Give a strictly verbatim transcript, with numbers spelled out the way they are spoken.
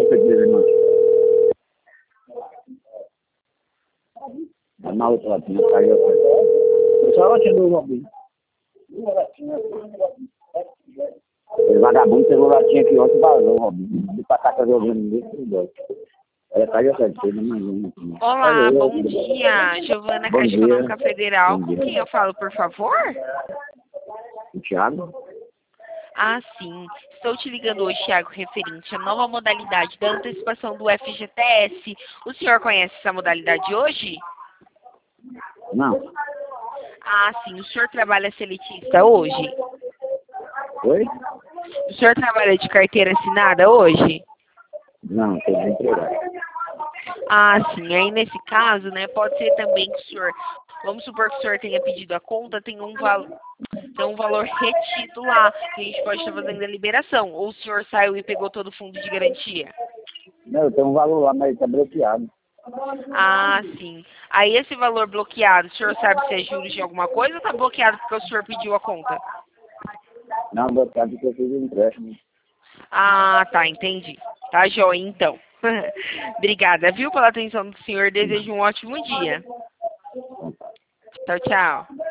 dizer, irmão. Na outra latinha, caiu. Só a latinha do Robinho. Esse vagabundo pegou a latinha aqui ontem e vazou, Robinho. De pataca jogando desse tudo. É, caiu essa de mais um. Olá, bom dia. Giovana, Bom Caixa dia. Econômica Federal. Bom Com dia. quem eu falo, por favor? O Thiago? Ah, sim. Estou te ligando hoje, Thiago, referente à nova modalidade da antecipação do F G T S. O senhor conhece essa modalidade hoje? Não. Ah, sim. O senhor trabalha seletista hoje? Oi? O senhor trabalha de carteira assinada hoje? Não, estou desempregado. Ah, sim. Aí, nesse caso, né, pode ser também que o senhor... Vamos supor que o senhor tenha pedido a conta, tem um, val... tem um valor retido lá, que a gente pode estar fazendo a liberação. Ou o senhor saiu e pegou todo o fundo de garantia? Não, eu tenho um valor lá, mas está bloqueado. Ah, sim. Aí, esse valor bloqueado, o senhor sabe se é juros de alguma coisa ou está bloqueado porque o senhor pediu a conta? Não, bloqueado porque eu fiz um empréstimo. Ah, tá, entendi. Tá joia, então. Obrigada, viu, pela atenção do senhor. Desejo um ótimo dia. Tchau, tchau.